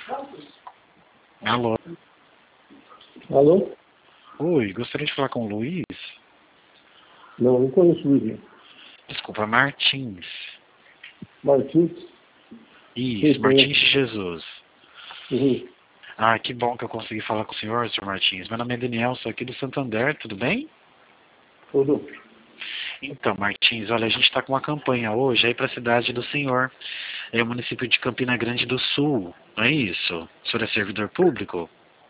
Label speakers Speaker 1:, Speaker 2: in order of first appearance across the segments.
Speaker 1: Alô?
Speaker 2: Alô?
Speaker 1: Oi, gostaria de falar com o Luiz?
Speaker 2: Não, não conheço o Luiz.
Speaker 1: Desculpa, Martins.
Speaker 2: Martins?
Speaker 1: Isso,
Speaker 2: Sim,
Speaker 1: Martins
Speaker 2: conheço.
Speaker 1: de Jesus.
Speaker 2: Uhum.
Speaker 1: Ah, que bom que eu consegui falar com o senhor, senhor Martins. Meu nome é Daniel, sou aqui do Santander, tudo bem?
Speaker 2: Tudo.
Speaker 1: Então, Martins, olha, a gente está com uma campanha hoje aí para a cidade do senhor. É o município de Campina Grande do Sul, não é isso? O senhor é servidor público?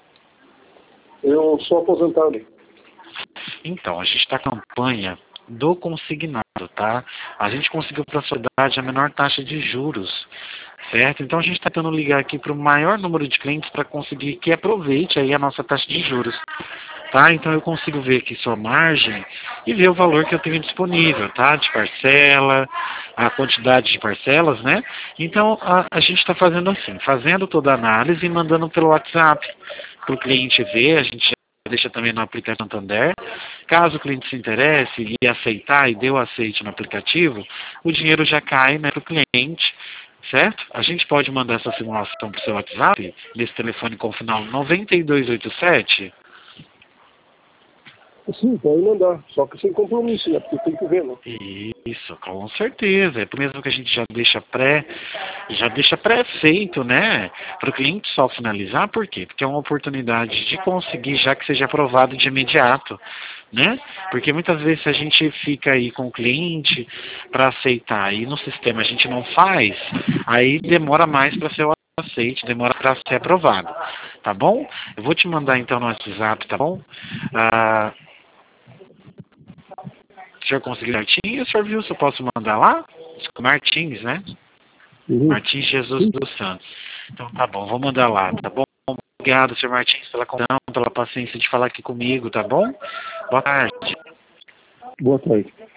Speaker 2: Eu sou aposentado.
Speaker 1: Então, a gente está com a campanha do consignado, tá? A gente conseguiu para a sociedade a menor taxa de juros, certo? Então a gente está tentando ligar aqui para o maior número de clientes para conseguir que aproveite aí a nossa taxa de juros, tá? Então eu consigo ver aqui sua margem e ver o valor que eu tenho disponível, tá? De parcela, a quantidade de parcelas, né? Então a gente está fazendo assim, fazendo toda a análise e mandando pelo WhatsApp para o cliente ver, a gente deixa também no aplicativo Santander. Caso o cliente se interesse e aceitar e dê o aceite no aplicativo, o dinheiro já cai, né, para o cliente, certo? A gente pode mandar essa simulação para o seu WhatsApp, nesse telefone com o final 9287.
Speaker 2: Sim, pode mandar. Só que sem compromisso, né? Porque tem que ver, né?
Speaker 1: Isso, com certeza. É por mesmo que a gente já deixa pré-feito, né? Para o cliente só finalizar, por quê? Porque é uma oportunidade de conseguir, já que seja aprovado de imediato, né? Porque muitas vezes a gente fica aí com o cliente para aceitar e no sistema a gente não faz, aí demora mais para ser o aceite, demora para ser aprovado, tá bom? Eu vou te mandar então no WhatsApp, tá bom? Ah, o senhor conseguiu Martins? O senhor viu se eu posso mandar lá? Martins, né?
Speaker 2: Uhum.
Speaker 1: Martins Jesus
Speaker 2: Sim.
Speaker 1: dos Santos. Então tá bom, vou mandar lá, tá bom? Obrigado, senhor Martins, pela consideração, pela paciência de falar aqui comigo, tá bom? Boa tarde.
Speaker 2: Boa tarde.